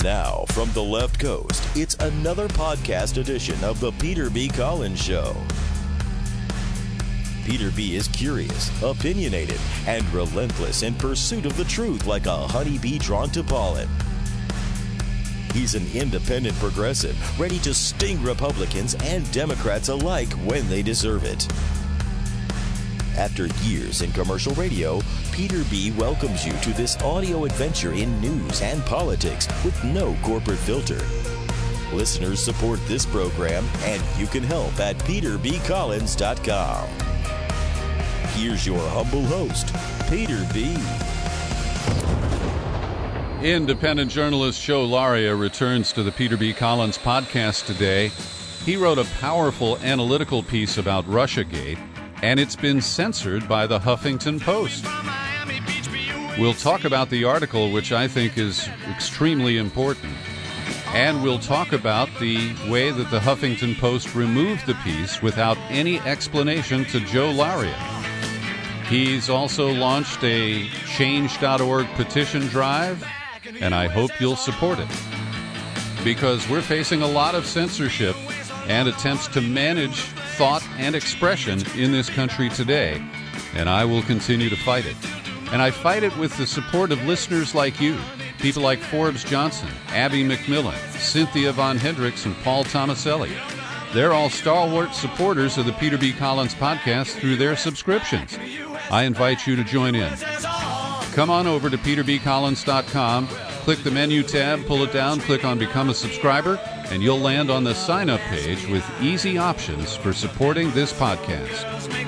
now, from the left coast, it's another podcast edition of The Peter B. Collins Show. Peter B. is curious, opinionated, and relentless in pursuit of the truth like a honeybee drawn to pollen. He's an independent progressive, ready to sting Republicans and Democrats alike when they deserve it. After years in commercial radio, Peter B. welcomes you to this audio adventure in news and politics with no corporate filter. Listeners support this program, and you can help at peterbcollins.com. Here's your humble host, Peter B. Independent journalist Joe Laria returns to the Peter B. Collins podcast today. He wrote a powerful analytical piece about Russiagate, and it's been censored by the Huffington Post. We'll talk about the article, which I think is extremely important. And we'll talk about the way that the Huffington Post removed the piece without any explanation to Joe Laria. He's also launched a Change.org petition drive, and I hope you'll support it. Because we're facing a lot of censorship and attempts to manage thought and expression in this country today, and I will continue to fight it. And I fight it with the support of listeners like you, people like Forbes Johnson, Abby McMillan, Cynthia Von Hendricks, and Paul Tomaselli. They're all stalwart supporters of the Peter B. Collins podcast through their subscriptions. I invite you to join in. Come on over to peterbcollins.com, click the menu tab, pull it down, click on Become a Subscriber, and you'll land on the sign-up page with easy options for supporting this podcast.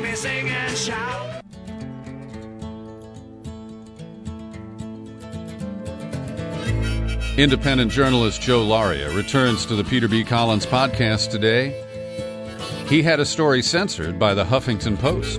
Independent journalist Joe Laria returns to the Peter B. Collins podcast today. He had a story censored by the Huffington Post.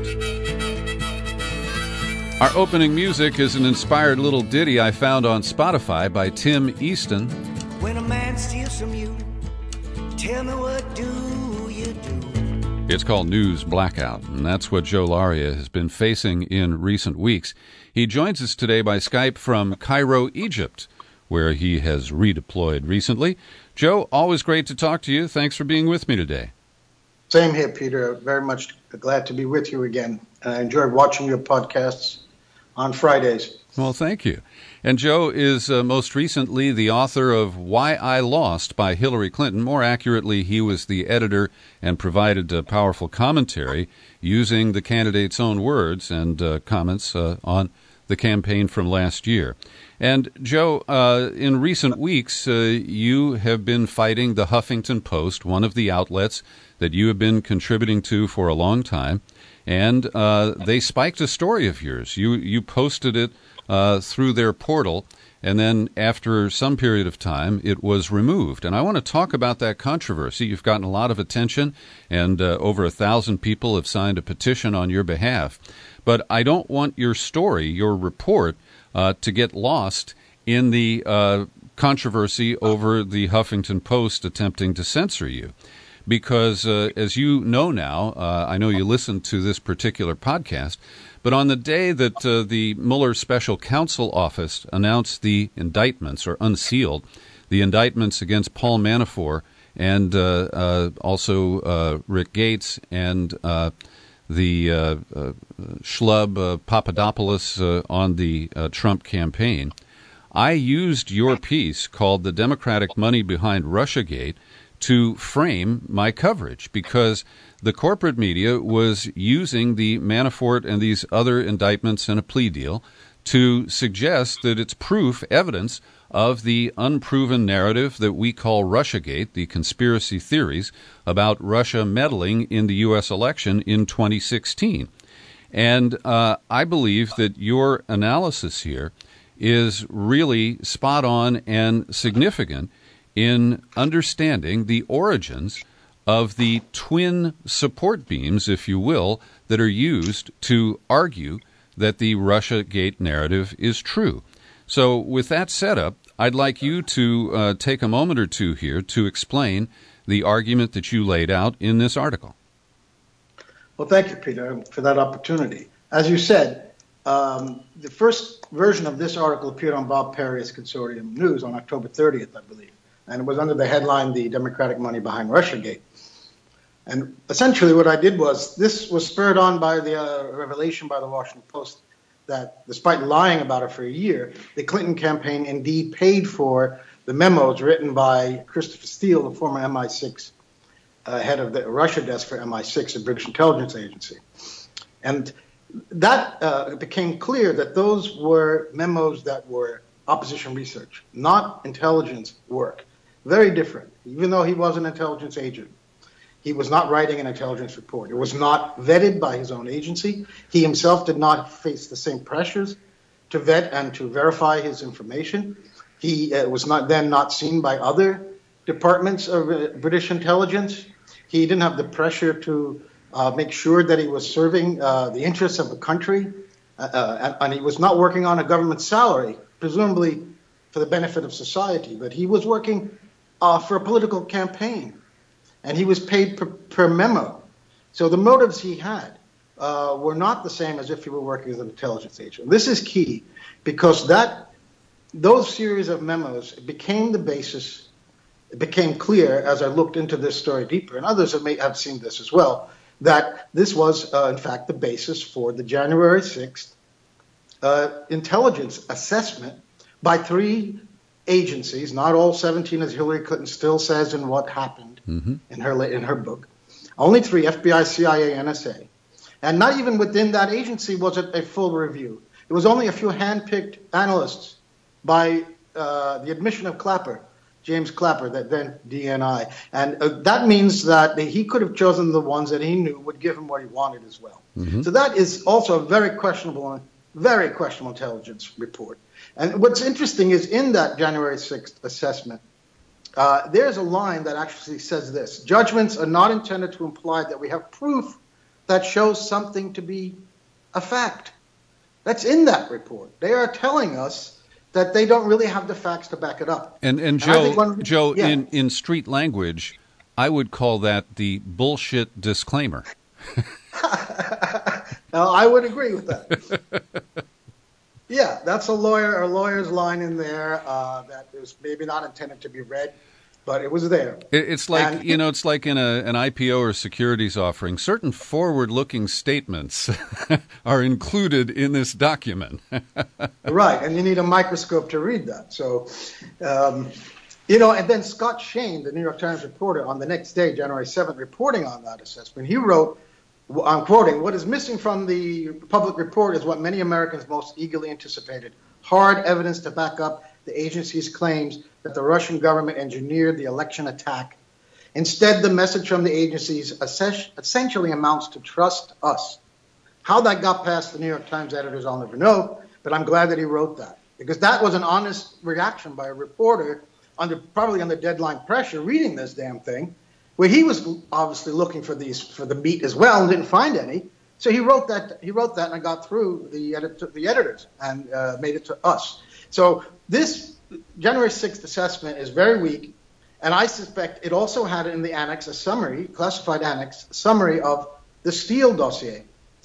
Our opening music is an inspired little ditty I found on Spotify by Tim Easton. When a man steals from you, tell me what do you do? It's called News Blackout, and that's what Joe Laria has been facing in recent weeks. He joins us today by Skype from Cairo, Egypt, where he has redeployed recently. Joe, always great to talk to you. Thanks for being with me today. Same here, Peter. Very much glad to be with you again. I enjoy watching your podcasts on Fridays. Well, thank you. And Joe is most recently the author of Why I Lost by Hillary Clinton. More accurately, he was the editor and provided a powerful commentary using the candidate's own words and comments on the campaign from last year. And Joe, in recent weeks, you have been fighting the Huffington Post, one of the outlets that you have been contributing to for a long time. And they spiked a story of yours. You posted it through their portal, and then after some period of time, it was removed. And I want to talk about that controversy. You've gotten a lot of attention, and over 1,000 people have signed a petition on your behalf. But I don't want your story, your report, to get lost in the controversy over the Huffington Post attempting to censor you. Because, as you know now, I know you listened to this particular podcast, but on the day that the Mueller Special Counsel Office announced the indictments, or unsealed, the indictments against Paul Manafort and also Rick Gates and the schlub Papadopoulos on the Trump campaign, I used your piece called The Democratic Money Behind Russiagate to frame my coverage, because the corporate media was using the Manafort and these other indictments and a plea deal to suggest that it's proof, evidence of the unproven narrative that we call Russiagate, the conspiracy theories about Russia meddling in the U.S. election in 2016. And I believe that your analysis here is really spot on and significant in understanding the origins of the twin support beams, if you will, that are used to argue that the Russiagate narrative is true. So with that setup, I'd like you to take a moment or two here to explain the argument that you laid out in this article. Well, thank you, Peter, for that opportunity. As you said, The first version of this article appeared on Bob Perry's Consortium News on October 30th, I believe. And it was under the headline, The Democratic Money Behind Russiagate. And essentially what I did was, this was spurred on by the revelation by the Washington Post that despite lying about it for a year, the Clinton campaign indeed paid for the memos written by Christopher Steele, the former MI6 head of the Russia desk for MI6, the British intelligence agency. And that became clear that those were memos that were opposition research, not intelligence work. Very different. Even though he was an intelligence agent, he was not writing an intelligence report. It was not vetted by his own agency. He himself did not face the same pressures to vet and to verify his information. He was not seen by other departments of British intelligence. He didn't have the pressure to make sure that he was serving the interests of the country, and he was not working on a government salary, presumably for the benefit of society, but he was working for a political campaign, and he was paid per memo. So the motives he had were not the same as if he were working as an intelligence agent. This is key, because those series of memos became the basis. It became clear as I looked into this story deeper, and others may have seen this as well, that this was, in fact, the basis for the January 6th intelligence assessment by 3 agencies, not all 17, as Hillary Clinton still says in what happened in her book. Only 3, FBI, CIA, NSA. And not even within that agency was it a full review. It was only a few hand-picked analysts by the admission of Clapper, James Clapper, that then DNI. And that means that he could have chosen the ones that he knew would give him what he wanted as well. So that is also a very questionable intelligence report. And what's interesting is in that January 6th assessment, there's a line that actually says this: judgments are not intended to imply that we have proof that shows something to be a fact. That's in that report. They are telling us that they don't really have the facts to back it up. And Joe, in street language, I would call that the bullshit disclaimer. Now, I would agree with that. Yeah, that's a lawyer's line in there that is maybe not intended to be read, but it was there. It's like, it's like in an IPO or securities offering, certain forward-looking statements are included in this document. Right, and you need a microscope to read that. So, and then Scott Shane, the New York Times reporter, on the next day, January 7th, reporting on that assessment, he wrote, I'm quoting, "What is missing from the public report is what many Americans most eagerly anticipated: hard evidence to back up the agency's claims that the Russian government engineered the election attack. Instead, the message from the agencies essentially amounts to trust us." How that got past the New York Times editors, I'll never know, but I'm glad that he wrote that, because that was an honest reaction by a reporter probably under deadline pressure reading this damn thing, where he was obviously looking for the meat as well and didn't find any. So he wrote that and I got through the editors and made it to us. So this January 6th assessment is very weak, and I suspect it also had in the annex classified annex summary of the Steele dossier,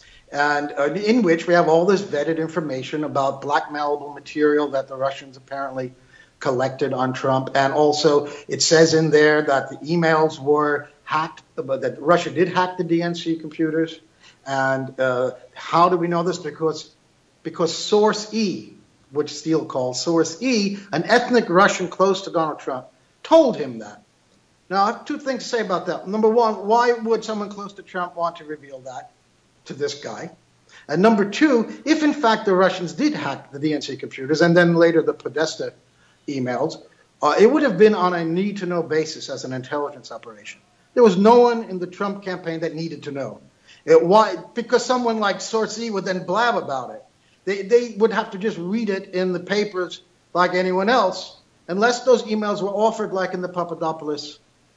and in which we have all this vetted information about blackmailable material that the Russians apparently collected on Trump. And also it says in there that the emails were hacked, but that Russia did hack the DNC computers. And how do we know this? Because Source E, which Steele calls Source E, an ethnic Russian close to Donald Trump, told him that. Now, I have 2 things to say about that. Number one, why would someone close to Trump want to reveal that to this guy? And number 2, if in fact the Russians did hack the DNC computers and then later the Podesta emails, it would have been on a need-to-know basis as an intelligence operation. There was no one in the Trump campaign that needed to know. Why? Because someone like Source E would then blab about it. They would have to just read it in the papers like anyone else, unless those emails were offered, like in the Papadopoulos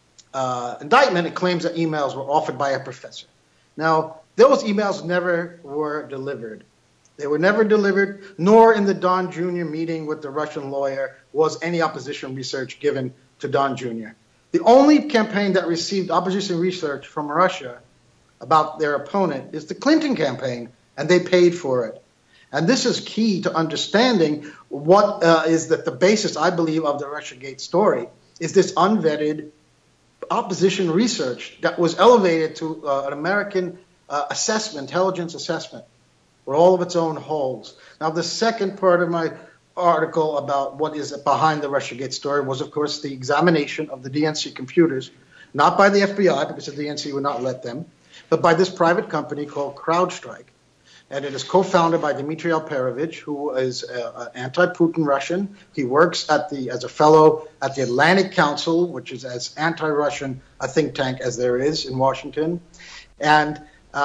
indictment. It claims that emails were offered by a professor. Now, those emails never were delivered. They were never delivered, nor in the Don Jr. meeting with the Russian lawyer was any opposition research given to Don Jr. The only campaign that received opposition research from Russia about their opponent is the Clinton campaign, and they paid for it. And this is key to understanding what is that the basis, I believe, of the Russiagate story is this unvetted opposition research that was elevated to an American intelligence assessment, with all of its own holes. Now, the second part of my article about what is behind the Russiagate story was, of course, the examination of the DNC computers, not by the FBI, because the DNC would not let them, but by this private company called CrowdStrike. And it is co-founded by Dmitry Alperovitch, who is an anti-Putin Russian. He works as a fellow at the Atlantic Council, which is as anti-Russian a think tank as there is in Washington. And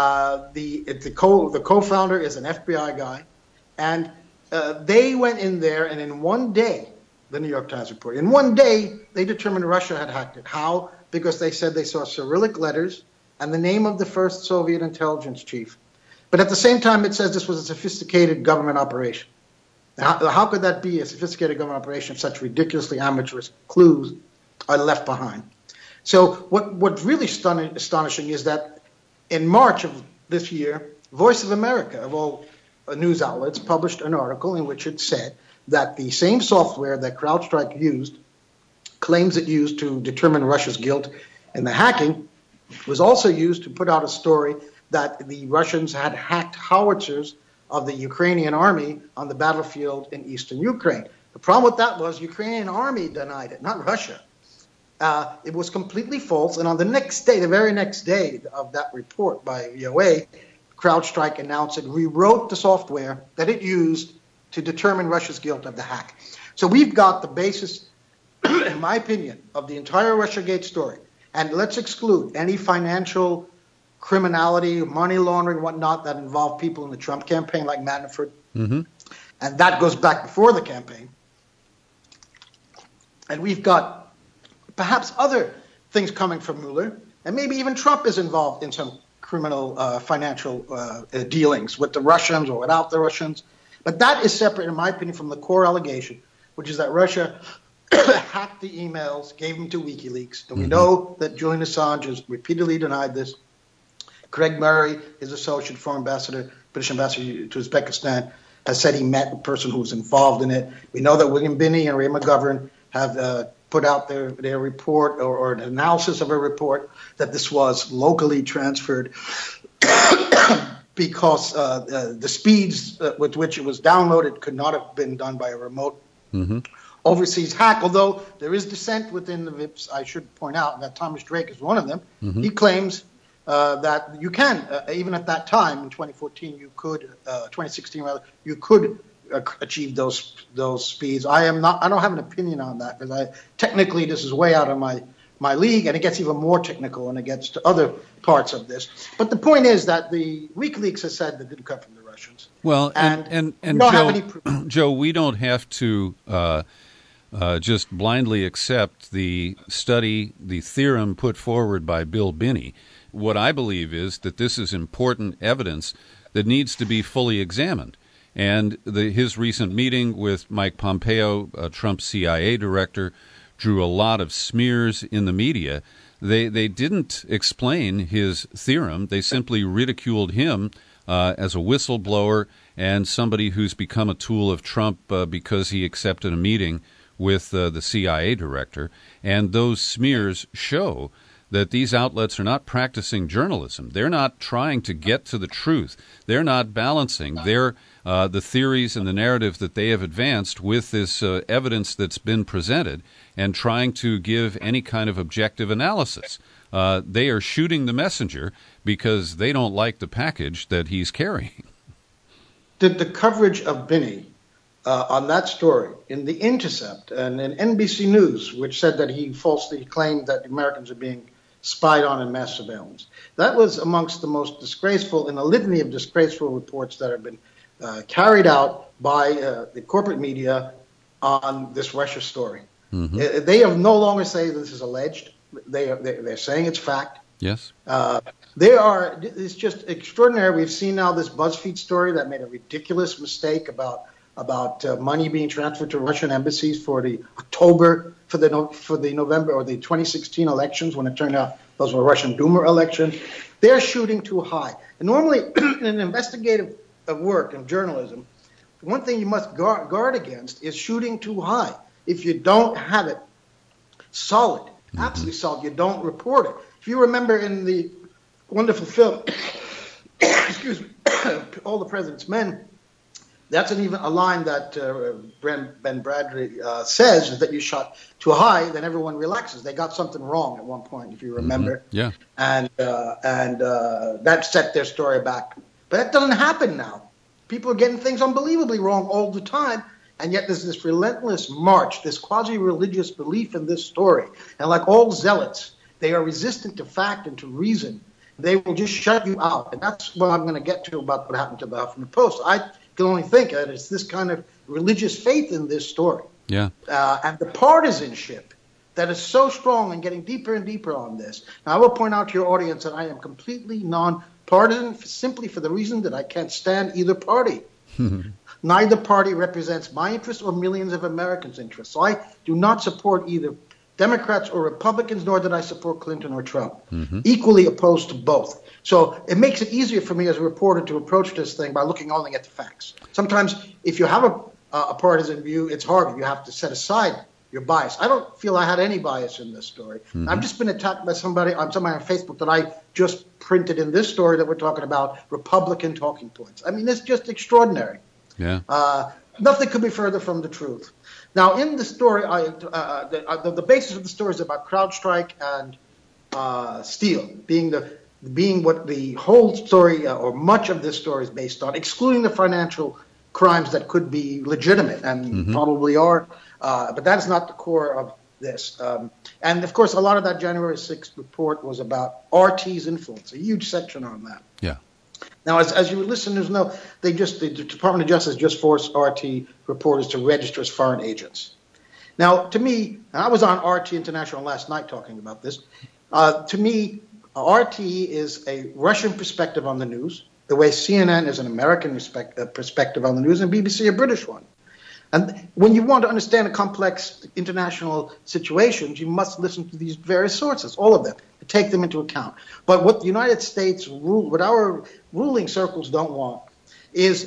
the co-founder is an FBI guy. And they went in there, and in one day, the New York Times reported, in one day, they determined Russia had hacked it. How? Because they said they saw Cyrillic letters and the name of the first Soviet intelligence chief. But at the same time, it says this was a sophisticated government operation. How could that be a sophisticated government operation if such ridiculously amateurish clues are left behind? So what's really astonishing is that in March of this year, Voice of America, of all news outlets, published an article in which it said that the same software that CrowdStrike claims it used to determine Russia's guilt in the hacking, was also used to put out a story that the Russians had hacked howitzers of the Ukrainian army on the battlefield in eastern Ukraine. The problem with that was Ukrainian army denied it, not Russia. It was completely false. And on the next day, the very next day of that report by VOA, CrowdStrike announced it rewrote the software that it used to determine Russia's guilt of the hack. So we've got the basis, in my opinion, of the entire Russiagate story. And let's exclude any financial criminality, money laundering, whatnot, that involved people in the Trump campaign like Manafort. Mm-hmm. And that goes back before the campaign. And we've got perhaps other things coming from Mueller, and maybe even Trump is involved in some criminal financial dealings with the Russians or without the Russians. But that is separate, in my opinion, from the core allegation, which is that Russia hacked the emails, gave them to WikiLeaks. And we know that Julian Assange has repeatedly denied this. Craig Murray, his associate, foreign ambassador, British ambassador to Uzbekistan, has said he met a person who was involved in it. We know that William Binney and Ray McGovern have put out their report or an analysis of a report that this was locally transferred because the speeds with which it was downloaded could not have been done by a remote overseas hack, although there is dissent within the VIPs. I should point out that Thomas Drake is one of them. He claims that you can, even at that time in 2014, 2016 rather, you could achieve those speeds. I don't have an opinion on that because technically this is way out of my league, and it gets even more technical when it gets to other parts of this. But the point is that the WikiLeaks has said that didn't come from the Russians. Well, and Joe, we don't have to just blindly accept the study, the theorem put forward by Bill Binney. What I believe is that this is important evidence that needs to be fully examined. And his recent meeting with Mike Pompeo, Trump's CIA director, drew a lot of smears in the media. They didn't explain his theorem. They simply ridiculed him as a whistleblower and somebody who's become a tool of Trump because he accepted a meeting with the CIA director. And those smears show that these outlets are not practicing journalism. They're not trying to get to the truth. They're not balancing the theories and the narrative that they have advanced with this evidence that's been presented and trying to give any kind of objective analysis. They are shooting the messenger because they don't like the package that he's carrying. The coverage of Binney on that story in The Intercept and in NBC News, which said that he falsely claimed that Americans are being spied on in mass surveillance. That was amongst the most disgraceful, in a litany of disgraceful reports that have been carried out by the corporate media on this Russia story. They have no longer say this is alleged. They're saying it's fact. Yes. It's just extraordinary. We've seen now this BuzzFeed story that made a ridiculous mistake about money being transferred to Russian embassies for the November or the 2016 elections, when it turned out those were Russian Duma elections. They're shooting too high. And normally in investigative work and journalism, one thing you must guard against is shooting too high. If you don't have it solid, absolutely solid, you don't report it. If you remember in the wonderful film, excuse me, All the President's Men, that's a line that Ben Bradley says, is that you shot too high, then everyone relaxes. They got something wrong at one point, if you remember. Yeah. And that set their story back. But that doesn't happen now. People are getting things unbelievably wrong all the time, and yet there's this relentless march, this quasi-religious belief in this story. And like all zealots, they are resistant to fact and to reason. They will just shut you out. And that's what I'm going to get to about what happened to the Huffington Post. I can only think that it's this kind of religious faith in this story. Yeah. And the partisanship that is so strong and getting deeper and deeper on this. Now, I will point out to your audience that I am completely non-partisan simply for the reason that I can't stand either party. Neither party represents my interests or millions of Americans' interests. So I do not support either Democrats or Republicans, nor did I support Clinton or Trump. Equally opposed to both. So it makes it easier for me as a reporter to approach this thing by looking only at the facts. Sometimes if you have a partisan view, it's harder. You have to set aside your bias. I don't feel I had any bias in this story. I've just been attacked by somebody on Facebook that I just printed in this story that we're talking about, Republican talking points. I mean, it's just extraordinary. Yeah. Nothing could be further from the truth. Now, in the story, the basis of the story is about CrowdStrike and Steele being what the whole story or much of this story is based on, excluding the financial crimes that could be legitimate and probably are, but that is not the core of this. And of course, a lot of that January 6th report was about RT's influence, a huge section on that. Yeah. Now, as you listeners know, the Department of Justice just forced RT reporters to register as foreign agents. Now, to me, and I was on RT International last night talking about this, to me, RT is a Russian perspective on the news, the way CNN is an American perspective on the news, and BBC a British one. And when you want to understand a complex international situations, you must listen to these various sources, all of them, to take them into account. But what the United States what our ruling circles don't want is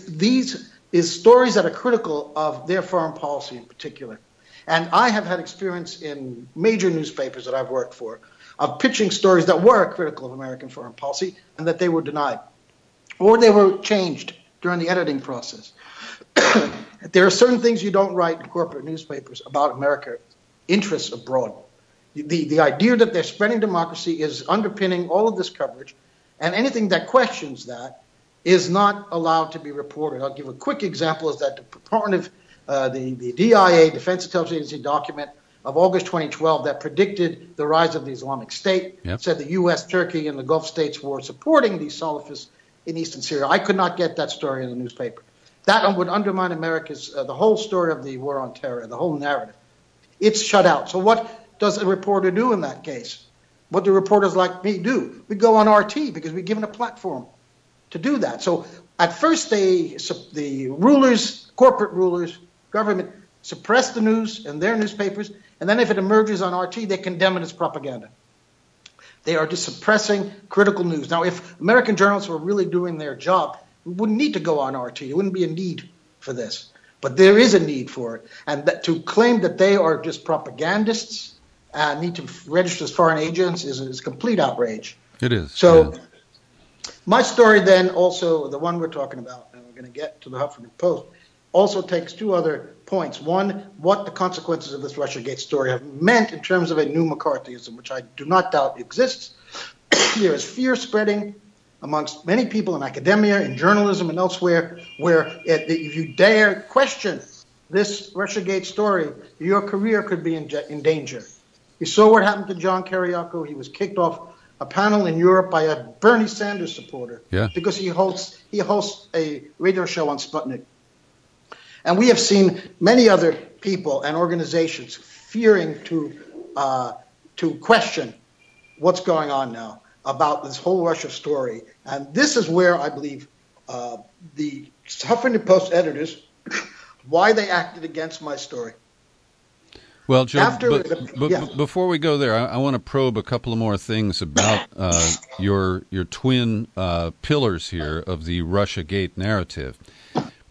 stories that are critical of their foreign policy in particular. And I have had experience in major newspapers that I've worked for of pitching stories that were critical of American foreign policy and that they were denied, or they were changed during the editing process. There are certain things you don't write in corporate newspapers about America interests abroad. The idea that they're spreading democracy is underpinning all of this coverage, and anything that questions that is not allowed to be reported. I'll give a quick example is that the Department of the DIA, Defense Intelligence Agency document of August 2012 that predicted the rise of the Islamic State, said the U.S., Turkey, and the Gulf states were supporting these Salafists in eastern Syria. I could not get that story in the newspaper. That would undermine America's, the whole story of the war on terror, the whole narrative. It's shut out. So what does a reporter do in that case? What do reporters like me do? We go on RT because we're given a platform to do that. So at first the rulers, corporate rulers, government, suppress the news in their newspapers, and then if it emerges on RT, they condemn it as propaganda. They are just suppressing critical news. Now, if American journalists were really doing their job, we wouldn't need to go on RT. There wouldn't be a need for this. But there is a need for it. And to claim that they are just propagandists and need to register as foreign agents is complete outrage. It is. So my story then also, the one we're talking about, and we're going to get to the Huffington Post, also takes two other points. One, what the consequences of this Russiagate story have meant in terms of a new McCarthyism, which I do not doubt exists. There is fear spreading amongst many people in academia, in journalism, and elsewhere, where if you dare question this Russiagate story, your career could be in danger. You saw what happened to John Kiriakou. He was kicked off a panel in Europe by a Bernie Sanders supporter because he hosts a radio show on Sputnik. And we have seen many other people and organizations fearing to question what's going on now about this whole Russia story. And this is where I believe the Huffington Post editors, why they acted against my story. Well, Joe, before we go there, I want to probe a couple of more things about your twin pillars here of the Russiagate narrative.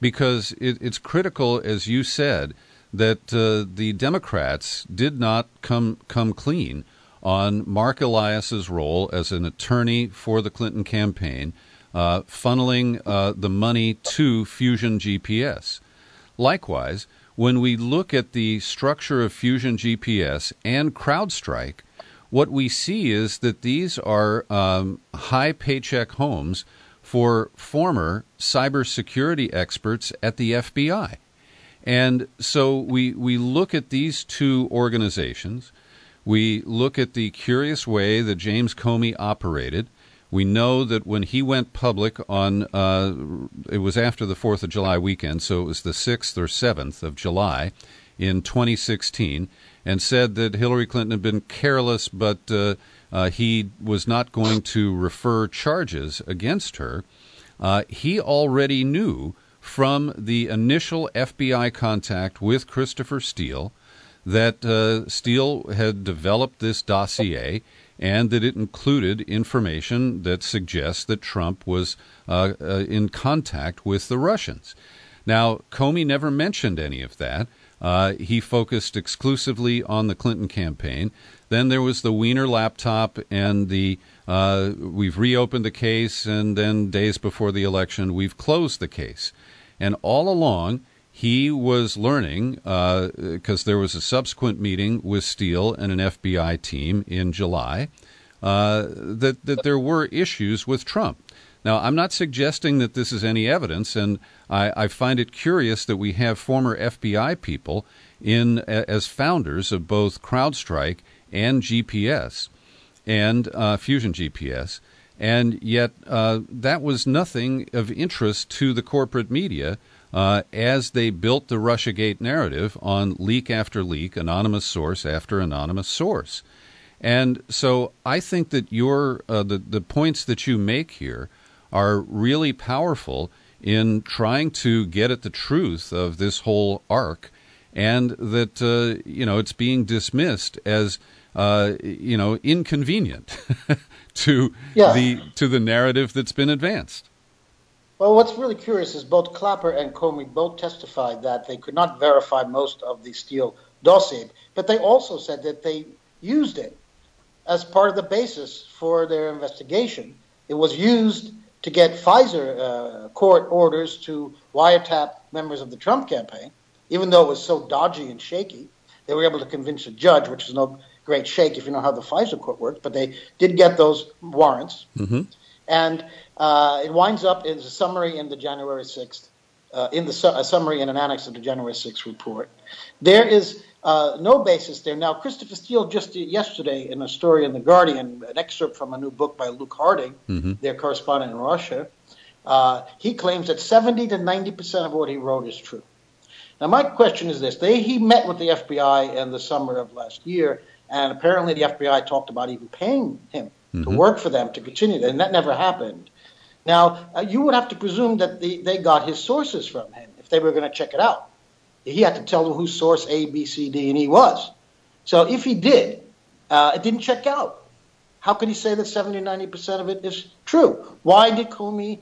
because it's critical, as you said, that the Democrats did not come clean on Mark Elias's role as an attorney for the Clinton campaign, funneling the money to Fusion GPS. Likewise, when we look at the structure of Fusion GPS and CrowdStrike, what we see is that these are high paycheck homes for former cybersecurity experts at the FBI. And so we look at these two organizations. We look at the curious way that James Comey operated. We know that when he went public on, it was after the 4th of July weekend, so it was the 6th or 7th of July in 2016, and said that Hillary Clinton had been careless, but he was not going to refer charges against her. He already knew from the initial FBI contact with Christopher Steele that Steele had developed this dossier and that it included information that suggests that Trump was in contact with the Russians. Now, Comey never mentioned any of that. He focused exclusively on the Clinton campaign. Then there was the Wiener laptop, and we've reopened the case, and then days before the election, we've closed the case. And all along, he was learning, because there was a subsequent meeting with Steele and an FBI team in July, that there were issues with Trump. Now, I'm not suggesting that this is any evidence, and I find it curious that we have former FBI people as founders of both CrowdStrike and GPS and Fusion GPS, and yet that was nothing of interest to the corporate media as they built the Russiagate narrative on leak after leak, anonymous source after anonymous source. And so I think that the points that you make here are really powerful in trying to get at the truth of this whole arc, and that it's being dismissed as inconvenient to the narrative that's been advanced. Well, what's really curious is both Clapper and Comey both testified that they could not verify most of the Steele dossier, but they also said that they used it as part of the basis for their investigation. It was used to get Pfizer court orders to wiretap members of the Trump campaign, even though it was so dodgy and shaky. They were able to convince a judge, which is no great shake if you know how the Pfizer court works, but they did get those warrants. Mm-hmm. And it winds up in a summary in the January 6th, a summary in an annex of the January 6th report. There is no basis there. Now, Christopher Steele just yesterday in a story in The Guardian, an excerpt from a new book by Luke Harding, their correspondent in Russia, he claims that 70 to 90% of what he wrote is true. Now, my question is this. He met with the FBI in the summer of last year, and apparently the FBI talked about even paying him to work for them to continue, and that never happened. Now, you would have to presume that they got his sources from him if they were going to check it out. He had to tell them who source A, B, C, D, and E was. So if he did, it didn't check out. How could he say that 70, 90% of it is true? Why did Comey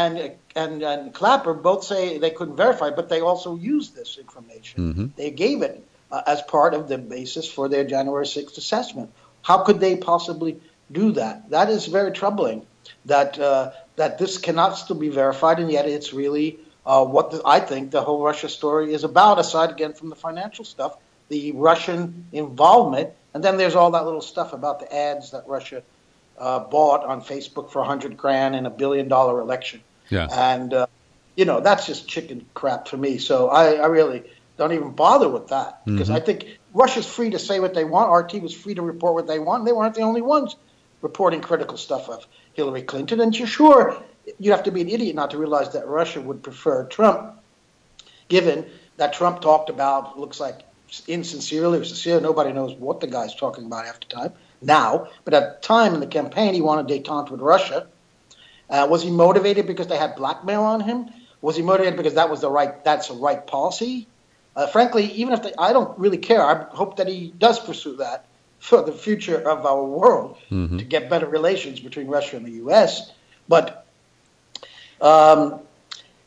and Clapper both say they couldn't verify, but they also used this information? They gave it as part of the basis for their January 6th assessment. How could they possibly do that? That is very troubling, that this cannot still be verified, and yet it's really I think the whole Russia story is about, aside again from the financial stuff, the Russian involvement. And then there's all that little stuff about the ads that Russia bought on Facebook for $100,000 in $1 billion election. Yeah. And, that's just chicken crap for me. So I really don't even bother with that, because I think Russia's free to say what they want. RT was free to report what they want. They weren't the only ones reporting critical stuff of Hillary Clinton. And you'd have to be an idiot not to realize that Russia would prefer Trump, given that Trump talked about, looks like insincerely or sincere. Nobody knows what the guy's talking about half the time now. But at the time in the campaign, he wanted détente with Russia. Was he motivated because they had blackmail on him? Was he motivated because that's the right policy? Frankly, even if I don't really care. I hope that he does pursue that for the future of our world, to get better relations between Russia and the U.S. But,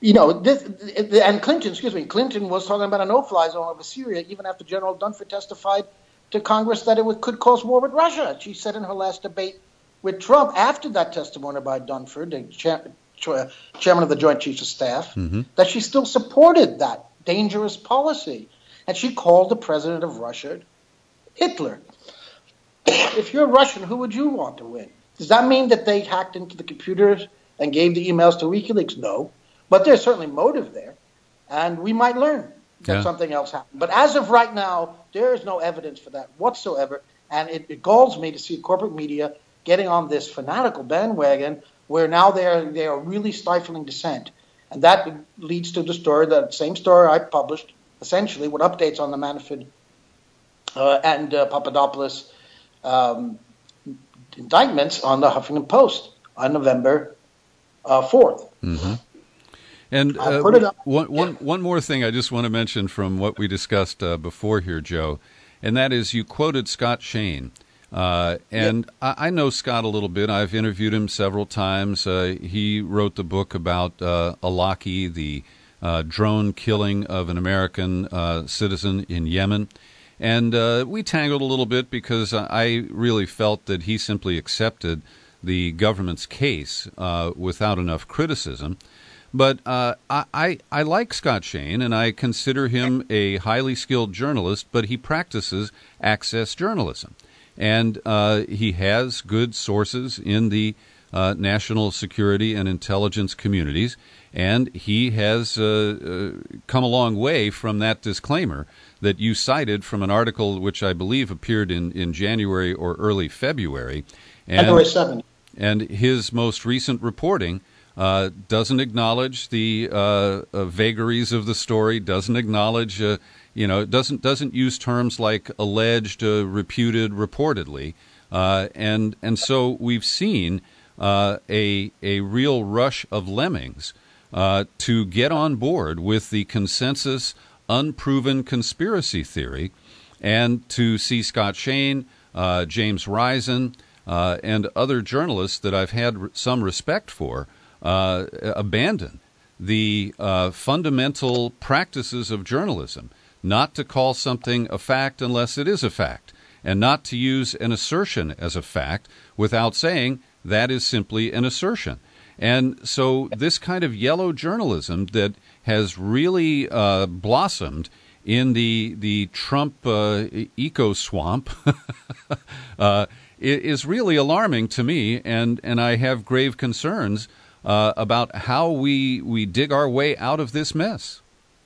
and Clinton was talking about a no-fly zone over Syria even after General Dunford testified to Congress that it could cause war with Russia. She said in her last debate with Trump after that testimony by Dunford, the chairman of the Joint Chiefs of Staff, that she still supported that dangerous policy. And she called the president of Russia Hitler. If you're Russian, who would you want to win? Does that mean that they hacked into the computers and gave the emails to WikiLeaks? No. But there's certainly motive there. And we might learn that something else happened. But as of right now, there is no evidence for that whatsoever. And it galls me to see corporate media getting on this fanatical bandwagon where now they are really stifling dissent. And that leads to the story, the same story I published, essentially, with updates on the Manafort and Papadopoulos indictments on the Huffington Post on November 4th. Mm-hmm. And one more thing I just want to mention from what we discussed before here, Joe, and that is you quoted Scott Shane. And I know Scott a little bit. I've interviewed him several times. He wrote the book about Alaki, the drone killing of an American citizen in Yemen. And we tangled a little bit because I really felt that he simply accepted the government's case without enough criticism. But I like Scott Shane, and I consider him a highly skilled journalist, but he practices access journalism. And he has good sources in the national security and intelligence communities, and he has come a long way from that disclaimer that you cited from an article which I believe appeared in January or early February. February 7th. And his most recent reporting doesn't acknowledge the vagaries of the story, doesn't acknowledge, doesn't use terms like alleged, reputed, reportedly, and so we've seen a real rush of lemmings to get on board with the consensus unproven conspiracy theory, and to see Scott Shane, James Risen, and other journalists that I've had some respect for abandon the fundamental practices of journalism, not to call something a fact unless it is a fact, and not to use an assertion as a fact without saying that is simply an assertion. And so this kind of yellow journalism that has really blossomed in the Trump eco-swamp is really alarming to me, and I have grave concerns about how we dig our way out of this mess.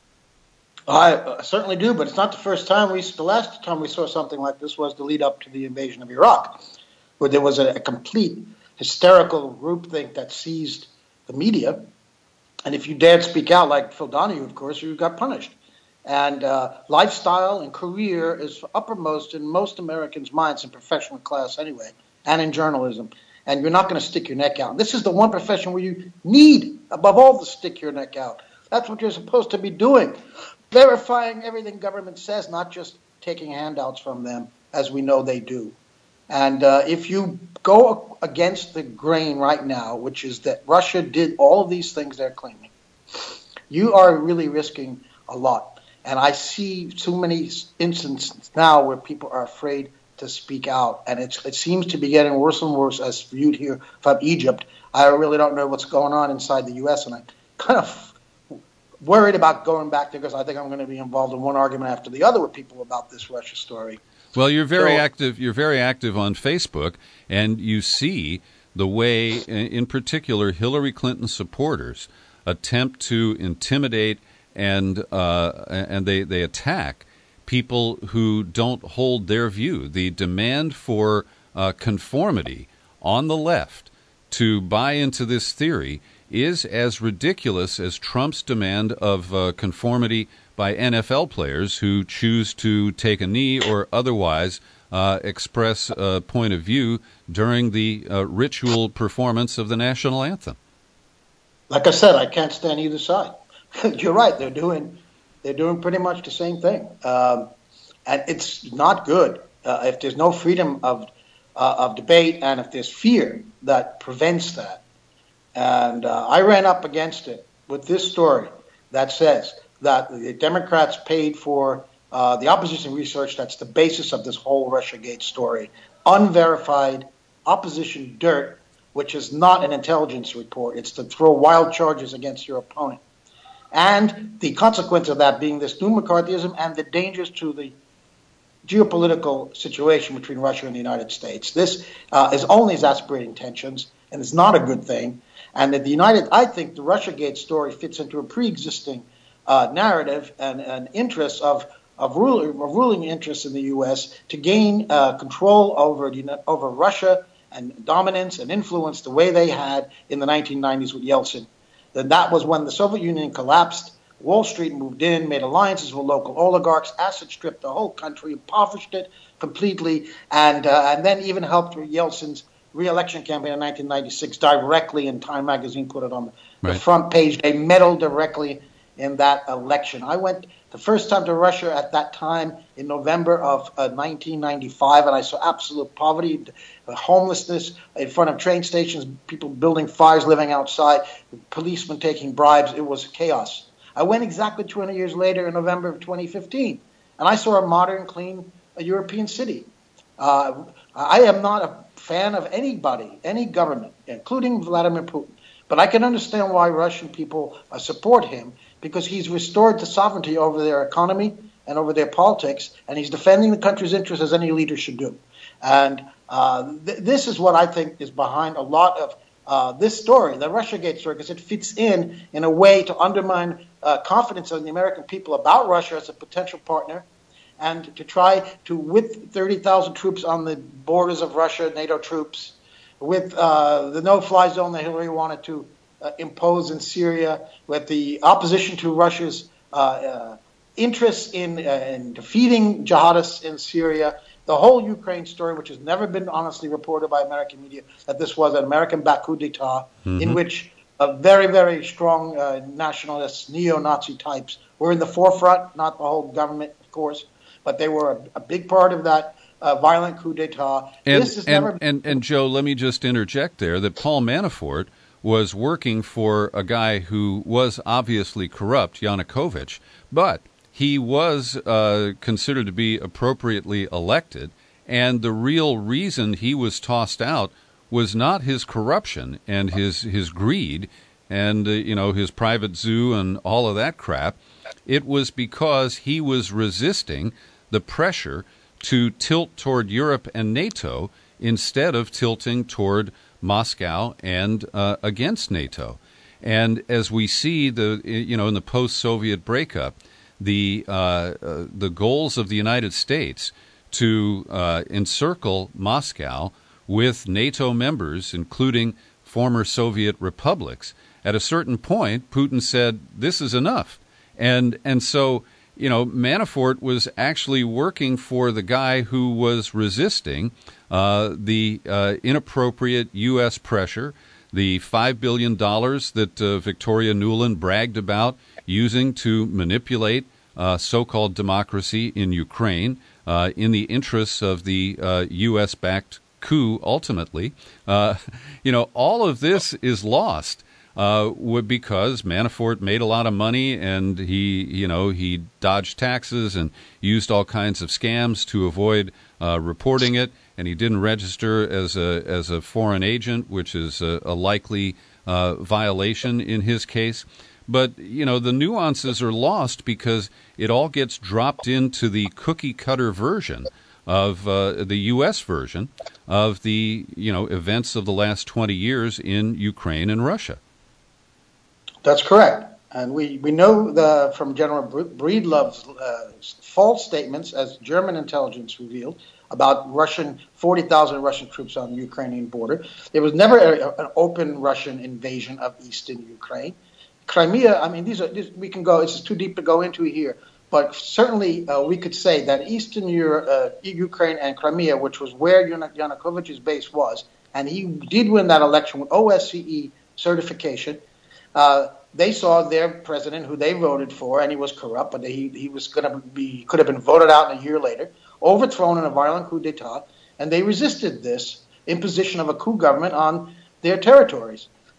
I certainly do, but it's not the first time. The last time we saw something like this was the lead up to the invasion of Iraq, where there was a complete hysterical groupthink that seized the media. And if you dared speak out, like Phil Donahue, of course, you got punished. And lifestyle and career is uppermost in most Americans' minds in professional class anyway, and in journalism. And you're not going to stick your neck out. This is the one profession where you need, above all, to stick your neck out. That's what you're supposed to be doing. Verifying everything government says, not just taking handouts from them, as we know they do. And if you go against the grain right now, which is that Russia did all of these things they're claiming, you are really risking a lot. And I see too many instances now where people are afraid to speak out. And it seems to be getting worse and worse as viewed here from Egypt. I really don't know what's going on inside the U.S., and I'm kind of worried about going back there because I think I'm going to be involved in one argument after the other with people about this Russia story. Well, you're very active. You're very active on Facebook, and you see the way, in particular, Hillary Clinton supporters attempt to intimidate and they attack people who don't hold their view. The demand for conformity on the left to buy into this theory is as ridiculous as Trump's demand of conformity by NFL players who choose to take a knee or otherwise express a point of view during the ritual performance of the national anthem. Like I said, I can't stand either side. You're right; they're doing pretty much the same thing, and it's not good if there's no freedom of debate and if there's fear that prevents that. And I ran up against it with this story that says that the Democrats paid for the opposition research that's the basis of this whole Russiagate story, unverified opposition dirt, which is not an intelligence report. It's to throw wild charges against your opponent. And the consequence of that being this new McCarthyism and the dangers to the geopolitical situation between Russia and the United States. This is only exasperating tensions, and it's not a good thing. And that I think the Russiagate story fits into a pre-existing narrative and interest of ruling interests in the U.S. to gain control over Russia and dominance and influence the way they had in the 1990s with Yeltsin. Then that was when the Soviet Union collapsed. Wall Street moved in, made alliances with local oligarchs, asset stripped the whole country, impoverished it completely, and then even helped Yeltsin's re-election campaign in 1996 directly, and Time magazine put it on the front page. They meddled directly in that election. I went the first time to Russia at that time in November of 1995, and I saw absolute poverty, homelessness in front of train stations, people building fires, living outside, policemen taking bribes. It was chaos. I went exactly 20 years later in November of 2015, and I saw a modern, clean European city. I am not a fan of anybody, any government, including Vladimir Putin, but I can understand why Russian people support him, because he's restored the sovereignty over their economy and over their politics, and he's defending the country's interests as any leader should do. And this is what I think is behind a lot of this story, the Russiagate story, because it fits in a way to undermine confidence of the American people about Russia as a potential partner, and to try to, with 30,000 troops on the borders of Russia, NATO troops, with the no-fly zone that Hillary wanted to impose in Syria, with the opposition to Russia's interests in defeating jihadists in Syria, the whole Ukraine story, which has never been honestly reported by American media, that this was an American-backed coup d'etat in which very, very strong nationalists, neo-Nazi types were in the forefront, not the whole government, of course, but they were a big part of that violent coup d'etat. And Joe, let me just interject there that Paul Manafort was working for a guy who was obviously corrupt, Yanukovych, but he was considered to be appropriately elected, and the real reason he was tossed out was not his corruption and his greed and his private zoo and all of that crap. It was because he was resisting the pressure to tilt toward Europe and NATO instead of tilting toward Moscow and against NATO. And as we see in the post-Soviet breakup, the goals of the United States to encircle Moscow with NATO members, including former Soviet republics, at a certain point, Putin said, "This is enough," and so Manafort was actually working for the guy who was resisting the inappropriate U.S. pressure, the $5 billion that Victoria Nuland bragged about using to manipulate so-called democracy in Ukraine in the interests of the U.S.-backed coup ultimately. All of this is lost because Manafort made a lot of money and he dodged taxes and used all kinds of scams to avoid reporting it, and he didn't register as a foreign agent, which is a likely violation in his case. But, the nuances are lost because it all gets dropped into the cookie-cutter version of the U.S. version of the, events of the last 20 years in Ukraine and Russia. That's correct. And we know from General Breedlove's false statements, as German intelligence revealed, about 40,000 Russian troops on the Ukrainian border. There was never an open Russian invasion of eastern Ukraine. Crimea, we can go, it's too deep to go into here, but certainly we could say that eastern Ukraine and Crimea, which was where Yanukovych's base was, and he did win that election with OSCE certification. They saw their president, who they voted for, and he was corrupt, but he was could have been voted out a year later, overthrown in a violent coup d'etat, and they resisted this imposition of a coup government on their territories.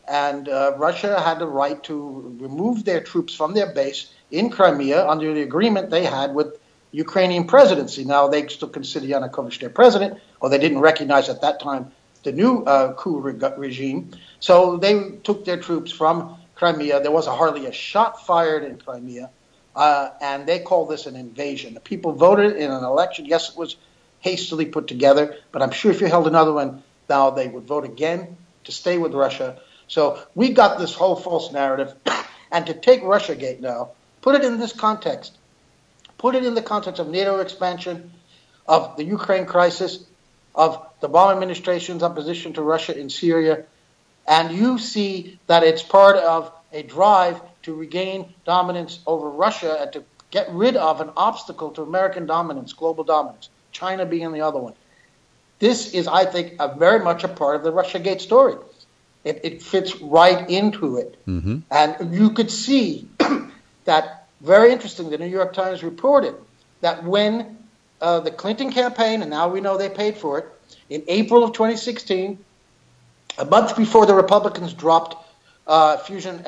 and Russia had the right to remove their troops from their base in Crimea under the agreement they had with Ukrainian presidency. Now, they still consider Yanukovych their president, or they didn't recognize at that time the new coup regime. So they took their troops from Crimea. There was hardly a shot fired in Crimea, and they call this an invasion. The people voted in an election. Yes, it was hastily put together, but I'm sure if you held another one now, they would vote again to stay with Russia. So we got this whole false narrative. And to take Russiagate now, put it in this context. Put it in the context of NATO expansion, of the Ukraine crisis, of the Obama administration's opposition to Russia in Syria, and you see that it's part of a drive to regain dominance over Russia and to get rid of an obstacle to American dominance, global dominance, China being the other one. This is, I think, very much a part of the Russiagate story. It fits right into it. Mm-hmm. And you could see that, very interesting, the New York Times reported that when the Clinton campaign, and now we know they paid for it, in April of 2016, a month before the Republicans dropped Fusion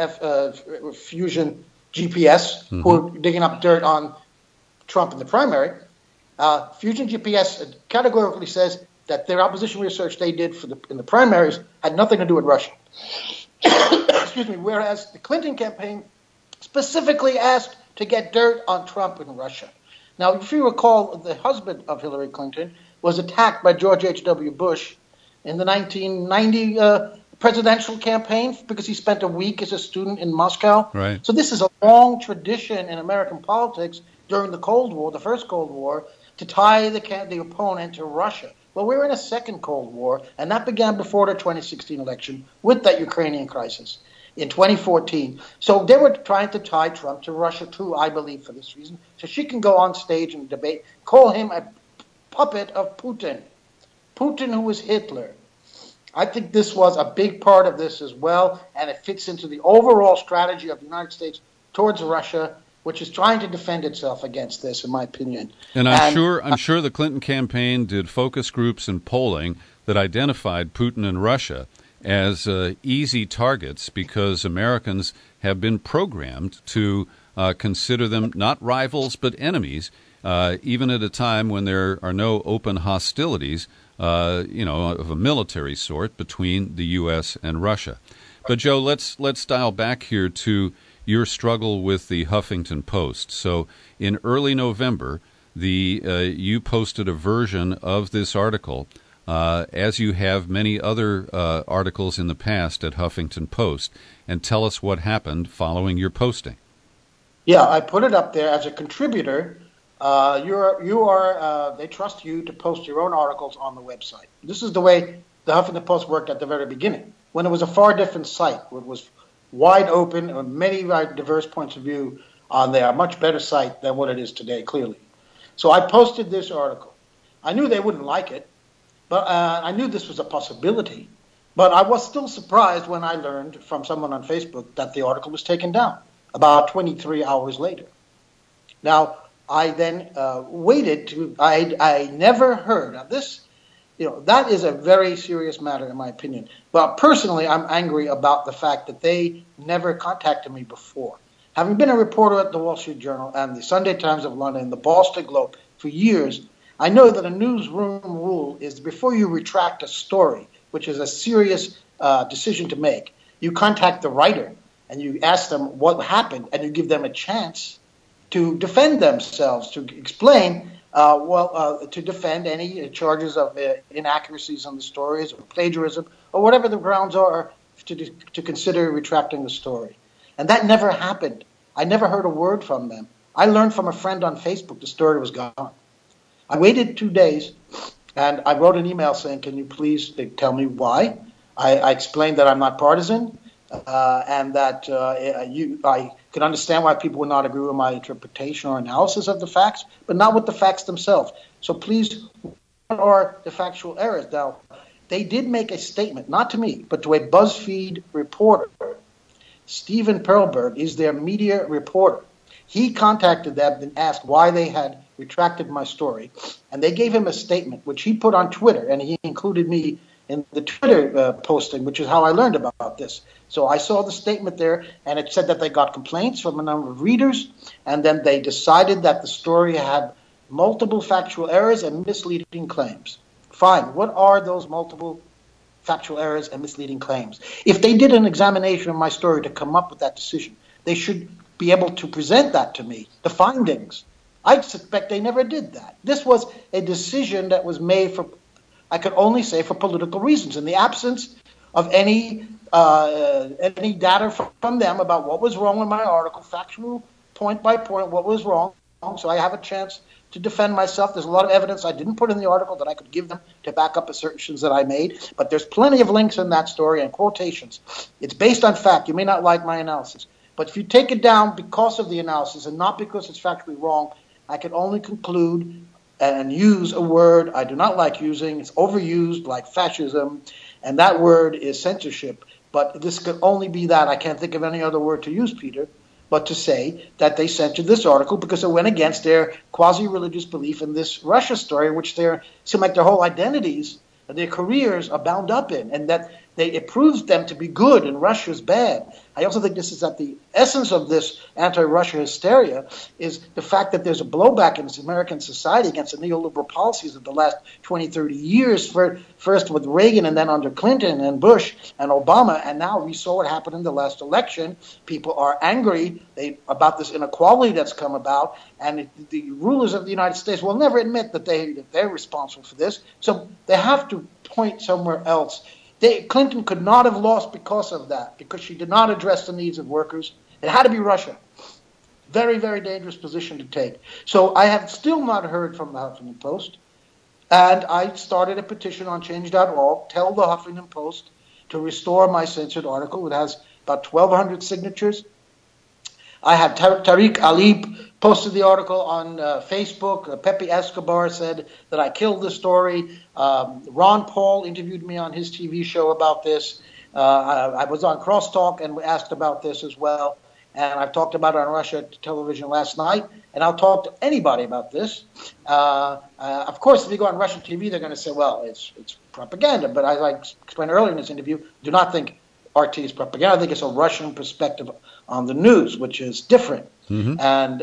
GPS, who were digging up dirt on Trump in the primary, Fusion GPS categorically says that their opposition research they did in the primaries had nothing to do with Russia. Excuse me. Whereas the Clinton campaign specifically asked to get dirt on Trump in Russia. Now, if you recall, the husband of Hillary Clinton was attacked by George H.W. Bush in the 1990 presidential campaign because he spent a week as a student in Moscow. Right. So this is a long tradition in American politics during the Cold War, the first Cold War, to tie the opponent to Russia. Well, we're in a second Cold War, and that began before the 2016 election with that Ukrainian crisis in 2014. So they were trying to tie Trump to Russia, too, I believe, for this reason. So she can go on stage and debate, call him a puppet of Putin, who was Hitler. I think this was a big part of this as well, and it fits into the overall strategy of the United States towards Russia, which is trying to defend itself against this, in my opinion. And I'm sure the Clinton campaign did focus groups and polling that identified Putin and Russia as easy targets because Americans have been programmed to consider them not rivals but enemies, even at a time when there are no open hostilities, of a military sort between the U.S. and Russia. But Joe, let's dial back here to your struggle with the Huffington Post. So in early November, you posted a version of this article, as you have many other articles in the past at Huffington Post, and tell us what happened following your posting. Yeah, I put it up there as a contributor. They trust you to post your own articles on the website. This is the way the Huffington Post worked at the very beginning, when it was a far different site. It was wide open, with many diverse points of view on there, a much better site than what it is today, clearly. So I posted this article. I knew they wouldn't like it, but I knew this was a possibility. But I was still surprised when I learned from someone on Facebook that the article was taken down about 23 hours later. Now, I then waited to, I never heard of this. That is a very serious matter in my opinion. But personally, I'm angry about the fact that they never contacted me before. Having been a reporter at the Wall Street Journal and the Sunday Times of London and the Boston Globe for years, I know that a newsroom rule is before you retract a story, which is a serious decision to make, you contact the writer and you ask them what happened and you give them a chance to defend themselves, to explain, to defend any charges of inaccuracies on the stories or plagiarism or whatever the grounds are to consider retracting the story. And that never happened. I never heard a word from them. I learned from a friend on Facebook the story was gone. I waited 2 days and I wrote an email saying, can you please tell me why? I explained that I'm not partisan and that I can understand why people would not agree with my interpretation or analysis of the facts, but not with the facts themselves. So please, what are the factual errors? Now, they did make a statement, not to me, but to a BuzzFeed reporter. Stephen Perlberg is their media reporter. He contacted them and asked why they had retracted my story, and they gave him a statement, which he put on Twitter, and he included me in the Twitter posting, which is how I learned about this. So I saw the statement there, and it said that they got complaints from a number of readers, and then they decided that the story had multiple factual errors and misleading claims. Fine. What are those multiple factual errors and misleading claims? If they did an examination of my story to come up with that decision, they should be able to present that to me, the findings. I suspect they never did that. This was a decision that was made for, I could only say, for political reasons. In the absence of any data from them about what was wrong with my article, factual, point by point, what was wrong, so I have a chance to defend myself. There's a lot of evidence I didn't put in the article that I could give them to back up assertions that I made, but there's plenty of links in that story and quotations. It's based on fact. You may not like my analysis, but if you take it down because of the analysis and not because it's factually wrong, I can only conclude and use a word I do not like using. It's overused, like fascism, and that word is censorship. But this could only be that. I can't think of any other word to use, Peter, but to say that they censored this article because it went against their quasi-religious belief in this Russia story, which seem like their whole identities and their careers are bound up in, and that it proves them to be good and Russia's bad. I also think this is at the essence of this anti-Russia hysteria, is the fact that there's a blowback in this American society against the neoliberal policies of the last 20, 30 years, first with Reagan and then under Clinton and Bush and Obama, and now we saw what happened in the last election. People are angry about this inequality that's come about, and the rulers of the United States will never admit that they're responsible for this, so they have to point somewhere else. Clinton could not have lost because of that, because she did not address the needs of workers. It had to be Russia. Very, very dangerous position to take. So I have still not heard from the Huffington Post, and I started a petition on change.org, tell the Huffington Post to restore my censored article. It has about 1,200 signatures. I had Tariq Ali posted the article on Facebook. Pepe Escobar said that I killed the story. Ron Paul interviewed me on his TV show about this. I was on Crosstalk and asked about this as well. And I've talked about it on Russia television last night. And I'll talk to anybody about this. Of course, if you go on Russian TV, they're going to say, well, it's propaganda. But as I explained earlier in this interview, do not think RT is propaganda. I think it's a Russian perspective on the news, which is different. Mm-hmm.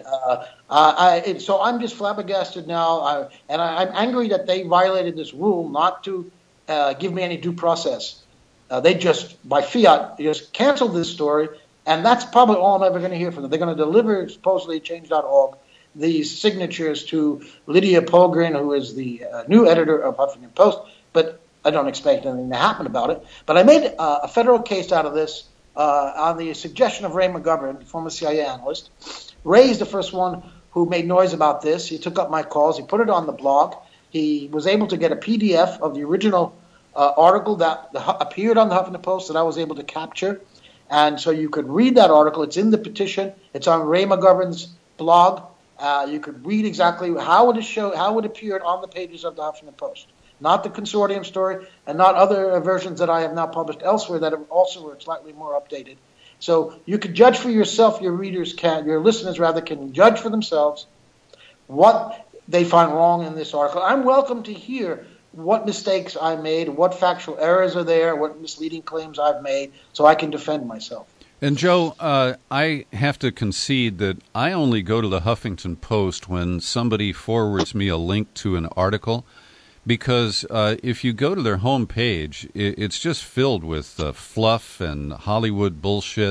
And so I'm just flabbergasted now, and I'm angry that they violated this rule not to give me any due process. They just, by fiat, just canceled this story, and that's probably all I'm ever going to hear from them. They're going to deliver, supposedly, change.org, these signatures to Lydia Polgren, who is the new editor of Huffington Post, but I don't expect anything to happen about it. But I made a federal case out of this on the suggestion of Ray McGovern, former CIA analyst. Ray's the first one who made noise about this. He took up my calls. He put it on the blog. He was able to get a PDF of the original article that appeared on the Huffington Post that I was able to capture. And so you could read that article. It's in the petition. It's on Ray McGovern's blog. You could read exactly how it appeared on the pages of the Huffington Post. Not the consortium story, and not other versions that I have now published elsewhere that also were slightly more updated. So you can judge for yourself. Your listeners can judge for themselves what they find wrong in this article. I'm welcome to hear what mistakes I made, what factual errors are there, what misleading claims I've made, so I can defend myself. And Joe, I have to concede that I only go to the Huffington Post when somebody forwards me a link to an article. Because if you go to their homepage, it's just filled with fluff and Hollywood bullshit.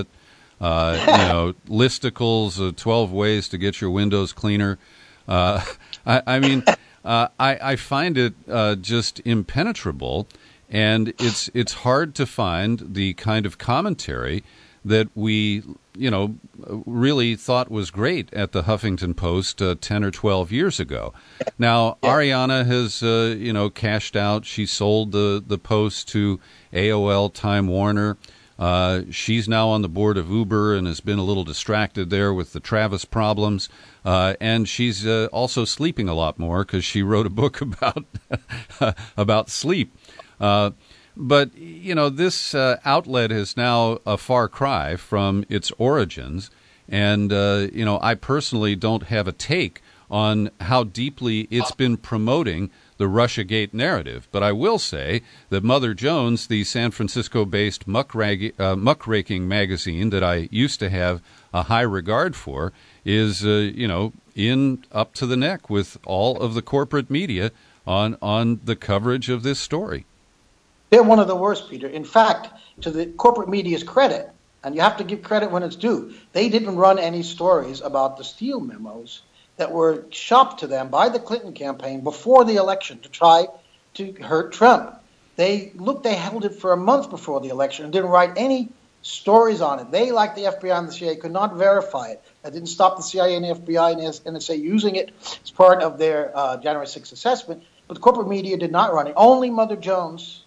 Listicles, 12 ways to get your windows cleaner. I find it just impenetrable, and it's hard to find the kind of commentary that we, really thought was great at the Huffington Post 10 or 12 years ago. Now, yeah. Ariana has, cashed out. She sold the Post to AOL Time Warner. She's now on the board of Uber and has been a little distracted there with the Travis problems. And she's also sleeping a lot more because she wrote a book about sleep. But, this outlet is now a far cry from its origins. And, I personally don't have a take on how deeply it's been promoting the Russiagate narrative. But I will say that Mother Jones, the San Francisco-based muckraking magazine that I used to have a high regard for, is in up to the neck with all of the corporate media on the coverage of this story. They're one of the worst, Peter. In fact, to the corporate media's credit, and you have to give credit when it's due, they didn't run any stories about the Steele memos that were shopped to them by the Clinton campaign before the election to try to hurt Trump. They held it for a month before the election and didn't write any stories on it. They, like the FBI and the CIA, could not verify it. That didn't stop the CIA and the FBI and NSA using it as part of their January 6th assessment, but the corporate media did not run it. Only Mother Jones,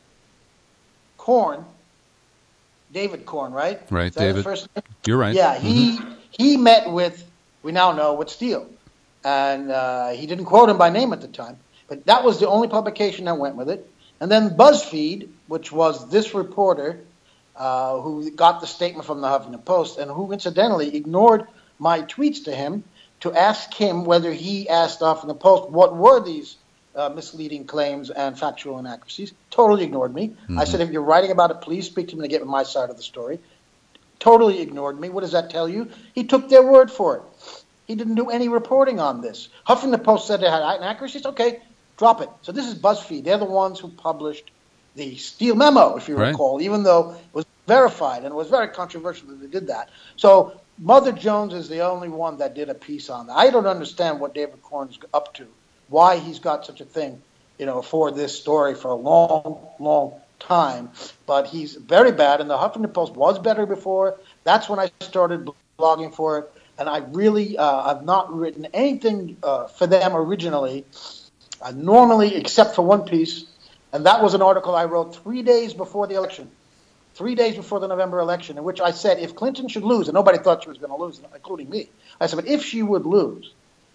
David Corn, right? Right, David. You're right. Yeah, he met with, we now know, with Steele. And he didn't quote him by name at the time, but that was the only publication that went with it. And then BuzzFeed, which was this reporter who got the statement from the Huffington Post and who incidentally ignored my tweets to him to ask him whether he asked the Huffington Post what were these misleading claims and factual inaccuracies. Totally ignored me. I said, if you're writing about it, please speak to me to get my side of the story. Totally ignored me. What does that tell you? He took their word for it. He didn't do any reporting on this. Huffington Post said they had inaccuracies. Okay, drop it. So this is BuzzFeed. They're the ones who published the Steele memo, if you recall, even though it was verified, and it was very controversial that they did that. So Mother Jones is the only one that did a piece on that. I don't understand what David Corn's up to, why he's got such a thing, for this story for a long, long time. But he's very bad, and the Huffington Post was better before. That's when I started blogging for it. And I really have not written anything for them originally, normally except for one piece, and that was an article I wrote 3 days before the election, 3 days before the November election, in which I said if Clinton should lose, and nobody thought she was going to lose, including me, I said, but if she would lose,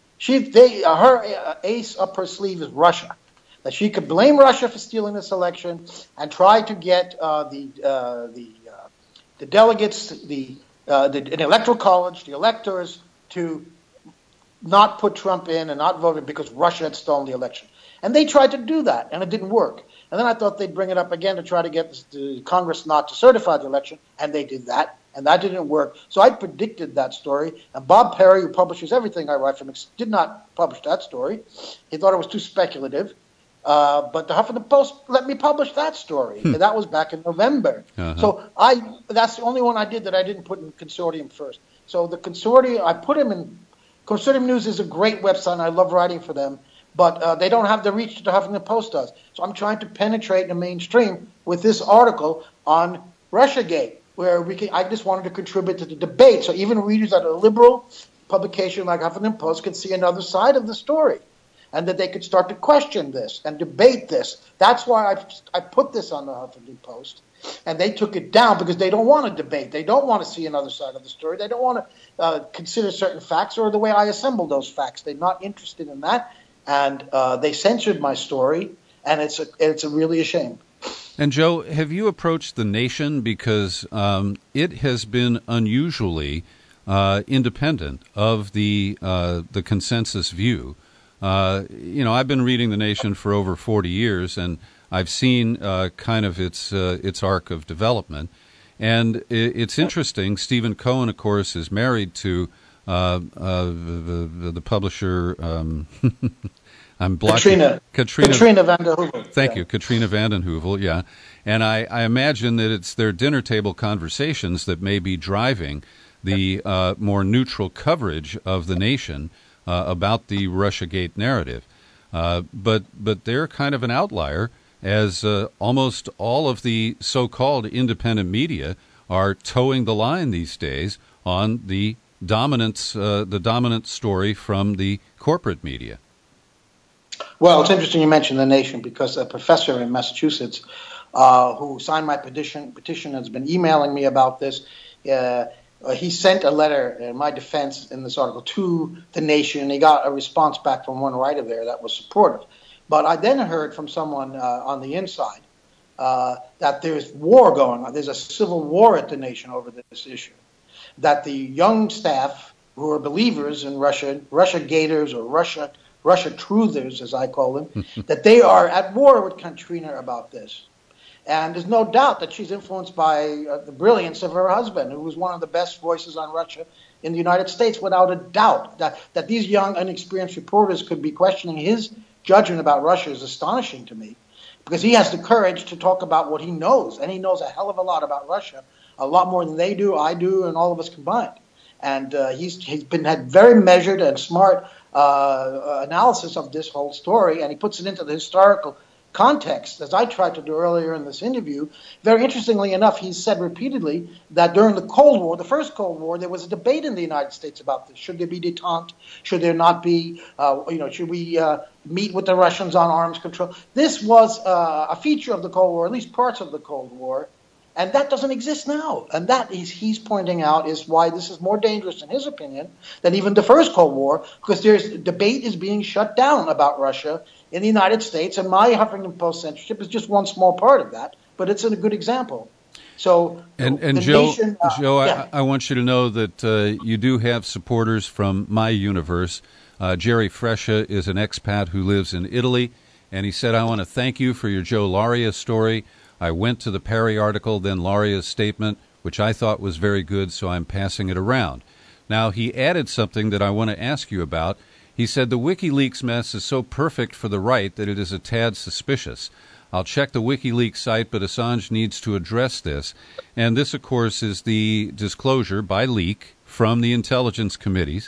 her ace up her sleeve is Russia, that she could blame Russia for stealing this election and try to get the delegates, the electoral college, the electors, to not put Trump in and not vote because Russia had stolen the election. And they tried to do that, and it didn't work. And then I thought they'd bring it up again to try to get the Congress not to certify the election, and they did that, and that didn't work. So I predicted that story, and Bob Perry, who publishes everything I write for him, did not publish that story. He thought it was too speculative. But the Huffington Post let me publish that story. And that was back in November. So that's the only one I did that I didn't put in Consortium first. So the Consortium, I put him in. Consortium News is a great website, and I love writing for them. But they don't have the reach that the Huffington Post does. So I'm trying to penetrate the mainstream with this article on Russiagate, where I just wanted to contribute to the debate. So even readers at a liberal publication like Huffington Post could see another side of the story, and that they could start to question this and debate this. That's why I put this on the Huffington Post, and they took it down because they don't want to debate. They don't want to see another side of the story. They don't want to consider certain facts or the way I assemble those facts. They're not interested in that, and they censored my story, and it's really a shame. And Joe, have you approached The Nation, because it has been unusually independent of the consensus view? I've been reading The Nation for over 40 years, and I've seen kind of its arc of development. And it's interesting. Stephen Cohen, of course, is married to the publisher. I'm blocking Katrina vanden Heuvel. Thank you, Katrina vanden Heuvel. Yeah, and I imagine that it's their dinner table conversations that may be driving the more neutral coverage of The Nation about the Russiagate narrative. But they're kind of an outlier, as almost all of the so-called independent media are towing the line these days on the dominant story from the corporate media. Well, it's interesting you mentioned The Nation, because a professor in Massachusetts who signed my petition has been emailing me about this. He sent a letter in my defense in this article to The Nation. He got a response back from one writer there that was supportive. But I then heard from someone on the inside that there's war going on. There's a civil war at The Nation over this issue. That the young staff who are believers in Russia, Russiagaters or Russia truthers, as I call them, that they are at war with Katrina about this. And there's no doubt that she's influenced by the brilliance of her husband, who was one of the best voices on Russia in the United States, without a doubt. That these young, inexperienced reporters could be questioning his judgment about Russia is astonishing to me, because he has the courage to talk about what he knows, and he knows a hell of a lot about Russia, a lot more than they do, I do, and all of us combined. And he's had very measured and smart analysis of this whole story, and he puts it into the historical context, as I tried to do earlier in this interview. Very interestingly enough, he said repeatedly that during the Cold War, the first Cold War, there was a debate in the United States about this. Should there be détente? Should there not be, should we meet with the Russians on arms control? This was a feature of the Cold War, at least parts of the Cold War, and that doesn't exist now. And that he's pointing out is why this is more dangerous, in his opinion, than even the first Cold War, because debate is being shut down about Russia in the United States, and my Huffington Post censorship is just one small part of that, but it's a good example. So, and Joe, I want you to know that you do have supporters from my universe. Jerry Fresha is an expat who lives in Italy, and he said, I want to thank you for your Joe Laria story. I went to the Perry article, then Laria's statement, which I thought was very good, so I'm passing it around. Now, he added something that I want to ask you about. He said the WikiLeaks mess is so perfect for the right that it is a tad suspicious. I'll check the WikiLeaks site, but Assange needs to address this. And this, of course, is the disclosure by leak from the intelligence committees.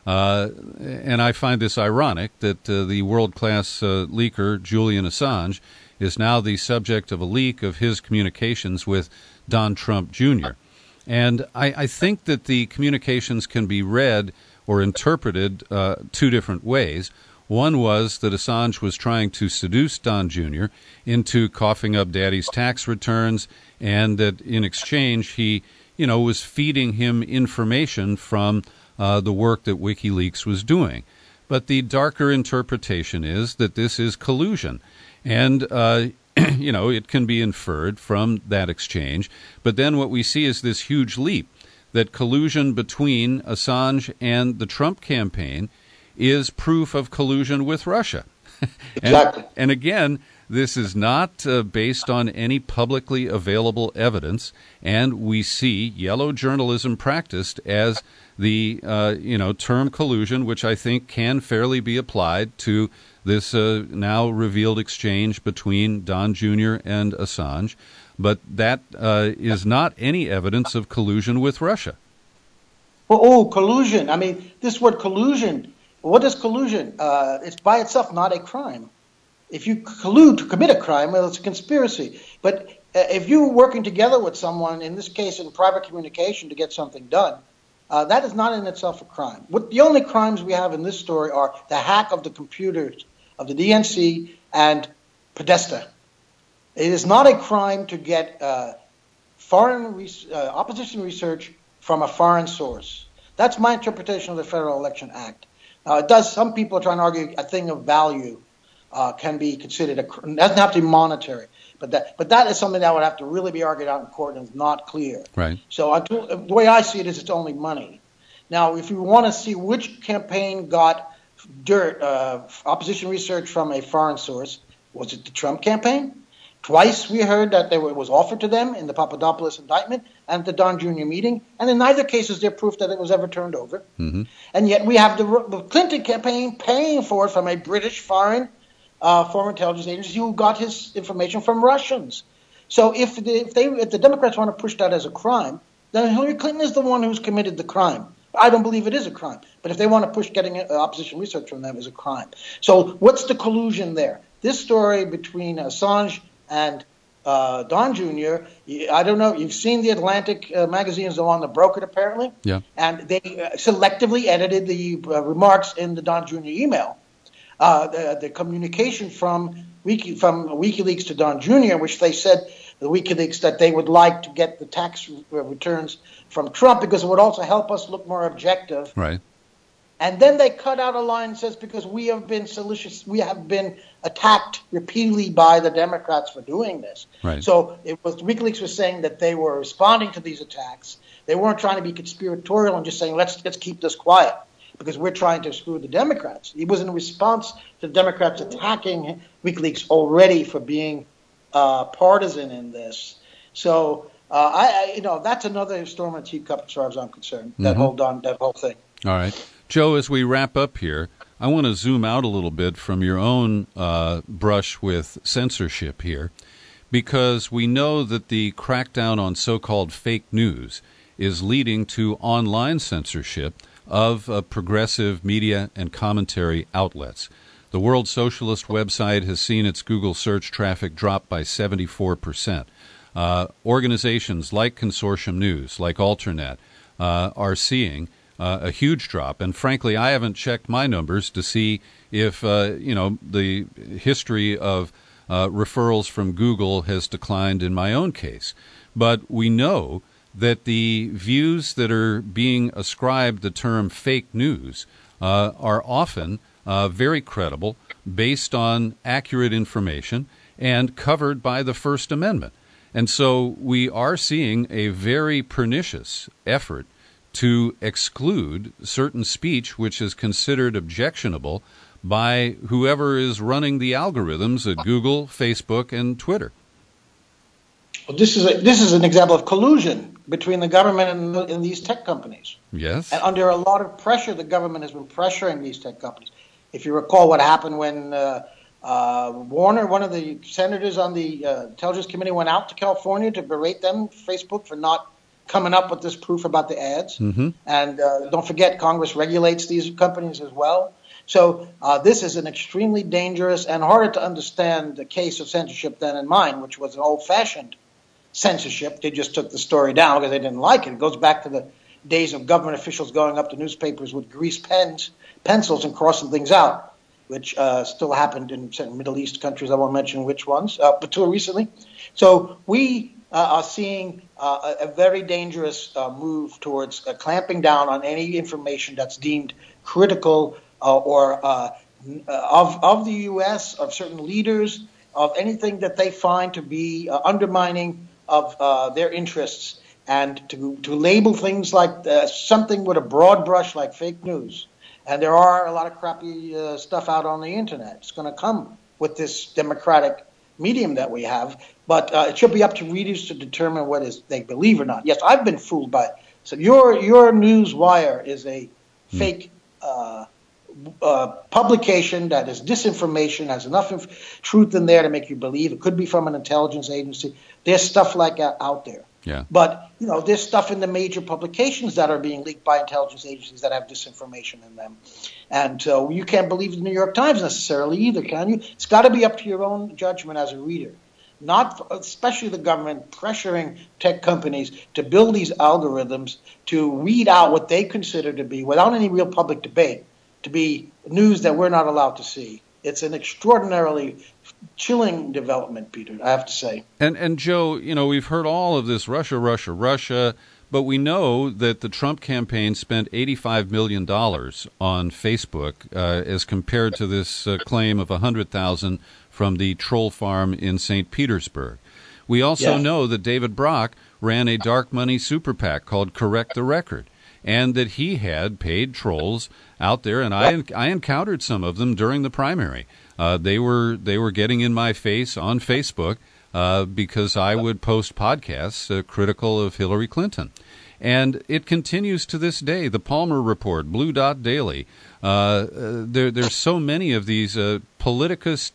And I find this ironic that the world-class leaker, Julian Assange, is now the subject of a leak of his communications with Don Trump Jr. And I think that the communications can be read or interpreted two different ways. One was that Assange was trying to seduce Don Jr. into coughing up Daddy's tax returns, and that in exchange he, was feeding him information from the work that WikiLeaks was doing. But the darker interpretation is that this is collusion. And, it can be inferred from that exchange. But then what we see is this huge leap, that collusion between Assange and the Trump campaign is proof of collusion with Russia. Exactly. And again, this is not based on any publicly available evidence, and we see yellow journalism practiced as the term collusion, which I think can fairly be applied to this now revealed exchange between Don Jr. and Assange. But that is not any evidence of collusion with Russia. Well, collusion. I mean, this word collusion, what is collusion? It's by itself not a crime. If you collude to commit a crime, well, it's a conspiracy. But if you're working together with someone, in this case in private communication, to get something done, that is not in itself a crime. The only crimes we have in this story are the hack of the computers of the DNC and Podesta. It is not a crime to get opposition research from a foreign source. That's my interpretation of the Federal Election Act. Some people are trying to argue a thing of value can be considered it doesn't have to be monetary, but that is something that would have to really be argued out in court and is not clear. Right. So the way I see it is it's only money. Now, if you want to see which campaign got opposition research from a foreign source, was it the Trump campaign? Twice we heard that it was offered to them in the Papadopoulos indictment and at the Don Jr. meeting, and in neither case is there proof that it was ever turned over. Mm-hmm. And yet we have the Clinton campaign paying for it from a British foreign intelligence agency who got his information from Russians. So if the Democrats want to push that as a crime, then Hillary Clinton is the one who's committed the crime. I don't believe it is a crime, but if they want to push getting opposition research from them is a crime. So what's the collusion there? This story between Assange and Don Jr., I don't know, you've seen the Atlantic magazine is the one that broke it apparently, yeah. And they selectively edited the remarks in the Don Jr. email. The communication from WikiLeaks to Don Jr., which they said, the WikiLeaks, that they would like to get the tax returns from Trump because it would also help us look more objective. Right. And then they cut out a line that says, because we have been attacked repeatedly by the Democrats for doing this. Right. So WikiLeaks was saying that they were responding to these attacks. They weren't trying to be conspiratorial and just saying, let's keep this quiet. because we're trying to screw the Democrats. It was in response to the Democrats attacking WikiLeaks already for being partisan in this. So that's another storm in a teacup as far as I'm concerned. That whole thing. All right, Joe. As we wrap up here, I want to zoom out a little bit from your own brush with censorship here, because we know that the crackdown on so-called fake news is leading to online censorship of progressive media and commentary outlets. The World Socialist website has seen its Google search traffic drop by 74%. Organizations like Consortium News, like Alternet, are seeing a huge drop. And frankly, I haven't checked my numbers to see if the history of referrals from Google has declined in my own case. But we know that the views that are being ascribed the term fake news are often very credible, based on accurate information, and covered by the First Amendment. And so we are seeing a very pernicious effort to exclude certain speech which is considered objectionable by whoever is running the algorithms at Google, Facebook, and Twitter. Well, this is an example of collusion between the government and these tech companies. Yes. And under a lot of pressure, the government has been pressuring these tech companies. If you recall what happened when Warner, one of the senators on the Intelligence Committee, went out to California to berate them, Facebook, for not coming up with this proof about the ads. Mm-hmm. And don't forget, Congress regulates these companies as well. So this is an extremely dangerous and harder to understand the case of censorship than in mine, which was an old-fashioned censorship. They just took the story down because they didn't like it. It goes back to the days of government officials going up to newspapers with grease pencils and crossing things out, which still happened in certain Middle East countries. I won't mention which ones, but too recently. So we are seeing a very dangerous move towards clamping down on any information that's deemed critical or of the U.S., of certain leaders, of anything that they find to be undermining of their interests, and to label things like something with a broad brush like fake news. And there are a lot of crappy stuff out on the internet. It's going to come with this democratic medium that we have, but it should be up to readers to determine what they believe or not. Yes, I've been fooled by it. So your news wire is a fake publication that is disinformation, has enough truth in there to make you believe. It could be from an intelligence agency. There's stuff like that out there. Yeah. But, there's stuff in the major publications that are being leaked by intelligence agencies that have disinformation in them. And so you can't believe the New York Times necessarily either, can you? It's got to be up to your own judgment as a reader, not especially the government pressuring tech companies to build these algorithms to weed out what they consider to be, without any real public debate, to be news that we're not allowed to see. It's an extraordinarily chilling development, Peter, I have to say. And Joe, we've heard all of this Russia, but we know that the Trump campaign spent $85 million on Facebook as compared to this claim of $100,000 from the troll farm in St. Petersburg. We also know that David Brock ran a dark money super PAC called Correct the Record, and that he had paid trolls out there, and I encountered some of them during the primary. They were getting in my face on Facebook because I would post podcasts critical of Hillary Clinton. And it continues to this day. The Palmer Report, Blue Dot Daily. There's so many of these Politicus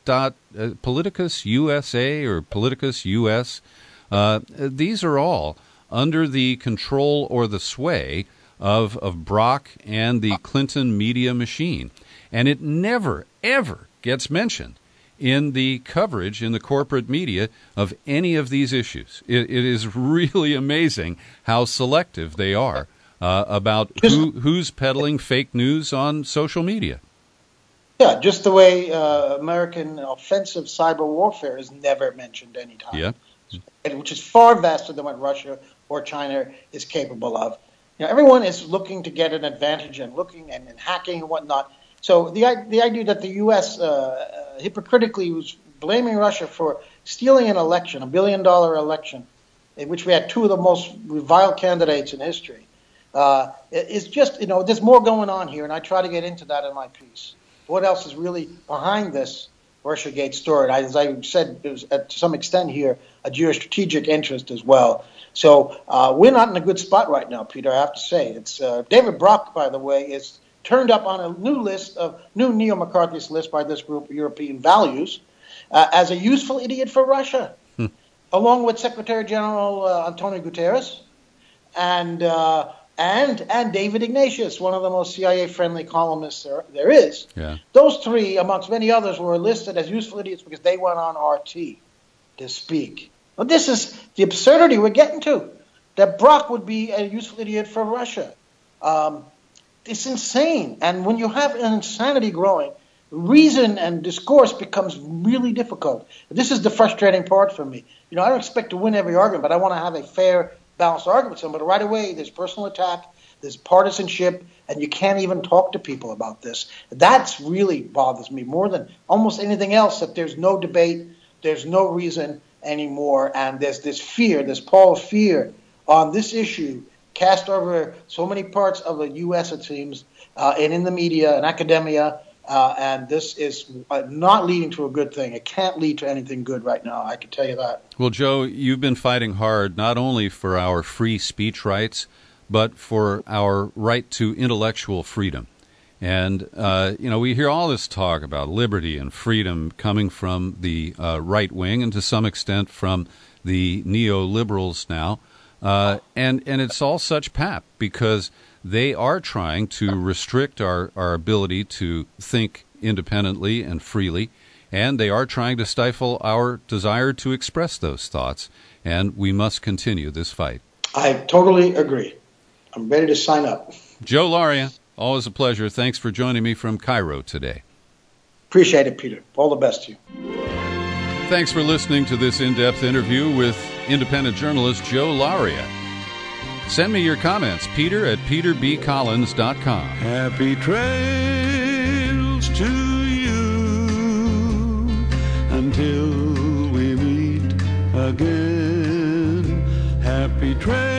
USA or Politicus US. These are all under the control or the sway of Brock and the Clinton media machine. And it never, ever gets mentioned in the coverage in the corporate media of any of these issues. It is really amazing how selective they are about who's peddling fake news on social media. Yeah, just the way American offensive cyber warfare is never mentioned any time. Yeah. Which is far vaster than what Russia or China is capable of. Everyone is looking to get an advantage and looking and hacking and whatnot. So the idea that the U.S. Hypocritically was blaming Russia for stealing an election, $1 billion election, in which we had two of the most reviled candidates in history, It's just, there's more going on here, and I try to get into that in my piece. What else is really behind this Russiagate story? As I said, it was to some extent here a geostrategic interest as well. So we're not in a good spot right now, Peter, I have to say. It's David Brock, by the way, is turned up on a new neo-McCarthyist list by this group, European Values, as a useful idiot for Russia, along with Secretary General Antonio Guterres and David Ignatius, one of the most CIA-friendly columnists there is. Yeah. Those three, amongst many others, were listed as useful idiots because they went on RT to speak. Well, this is the absurdity we're getting to, that Brock would be a useful idiot for Russia. It's insane. And when you have an insanity growing, reason and discourse becomes really difficult. This is the frustrating part for me. I don't expect to win every argument, but I want to have a fair, balanced argument with somebody. But right away, there's personal attack, there's partisanship, and you can't even talk to people about this. That's really bothers me more than almost anything else, that there's no debate, there's no reason anymore, and there's this fear, this pall of fear on this issue cast over so many parts of the U.S., it seems, and in the media and academia, and this is not leading to a good thing. It can't lead to anything good right now, I can tell you that. Well, Joe, you've been fighting hard not only for our free speech rights, but for our right to intellectual freedom. And, we hear all this talk about liberty and freedom coming from the right wing and to some extent from the neoliberals now. And it's all such pap because they are trying to restrict our ability to think independently and freely, and they are trying to stifle our desire to express those thoughts, and we must continue this fight. I totally agree. I'm ready to sign up. Joe Lauria, always a pleasure. Thanks for joining me from Cairo today. Appreciate it, Peter. All the best to you. Thanks for listening to this in-depth interview with independent journalist Joe Lauria. Send me your comments, peter@peterbcollins.com. Happy trails to you until we meet again. Happy trails.